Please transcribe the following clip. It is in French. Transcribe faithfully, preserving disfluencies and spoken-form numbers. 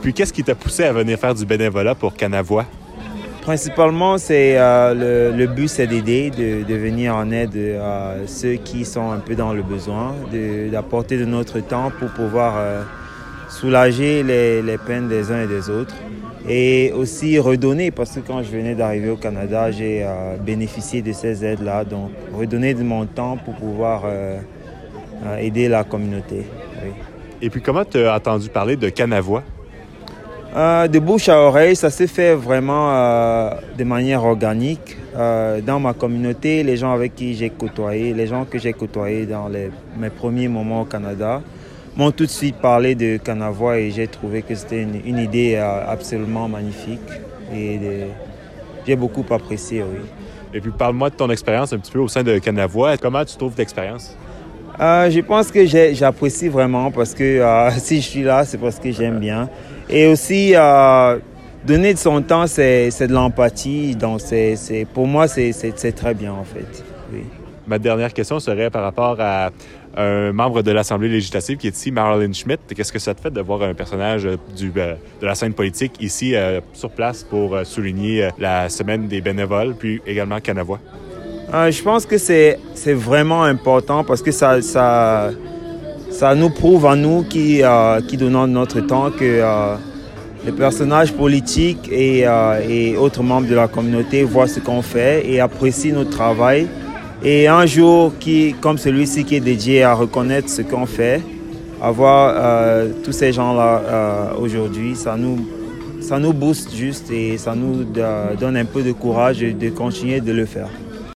puis, qu'est-ce qui t'a poussé à venir faire du bénévolat pour Canavoie? Principalement, c'est euh, le, le but, c'est d'aider, de, de venir en aide à ceux qui sont un peu dans le besoin, de, d'apporter de notre temps pour pouvoir euh, soulager les, les peines des uns et des autres. Et aussi redonner, parce que quand je venais d'arriver au Canada, j'ai euh, bénéficié de ces aides-là. Donc, redonner de mon temps pour pouvoir euh, euh, aider la communauté. Oui. Et puis, comment tu as entendu parler de Canavoie? Euh, de bouche à oreille, ça s'est fait vraiment euh, de manière organique. Euh, dans ma communauté, les gens avec qui j'ai côtoyé, les gens que j'ai côtoyés dans les, mes premiers moments au Canada, m'ont tout de suite parlé de Canavoie et j'ai trouvé que c'était une, une idée euh, absolument magnifique. Et de, j'ai beaucoup apprécié, oui. Et puis, parle-moi de ton expérience un petit peu au sein de Canavoie. Comment tu trouves l'expérience? Euh, je pense que j'ai, j'apprécie vraiment parce que euh, si je suis là, c'est parce que j'aime bien. Et aussi, euh, donner de son temps, c'est, c'est de l'empathie. Donc, c'est, c'est, pour moi, c'est, c'est, c'est très bien, en fait. Oui. Ma dernière question serait par rapport à un membre de l'Assemblée législative qui est ici, Marilyn Schmidt. Qu'est-ce que ça te fait de voir un personnage du, euh, de la scène politique ici, euh, sur place, pour euh, souligner euh, la semaine des bénévoles, puis également Canavoie? Euh, je pense que c'est, c'est vraiment important parce que ça, ça, ça nous prouve à nous qui, euh, qui donnons notre temps que euh, les personnages politiques et, euh, et autres membres de la communauté voient ce qu'on fait et apprécient notre travail. Et un jour qui, comme celui-ci qui est dédié à reconnaître ce qu'on fait, avoir euh, tous ces gens-là euh, aujourd'hui, ça nous, ça nous booste juste et ça nous euh, donne un peu de courage de continuer de le faire.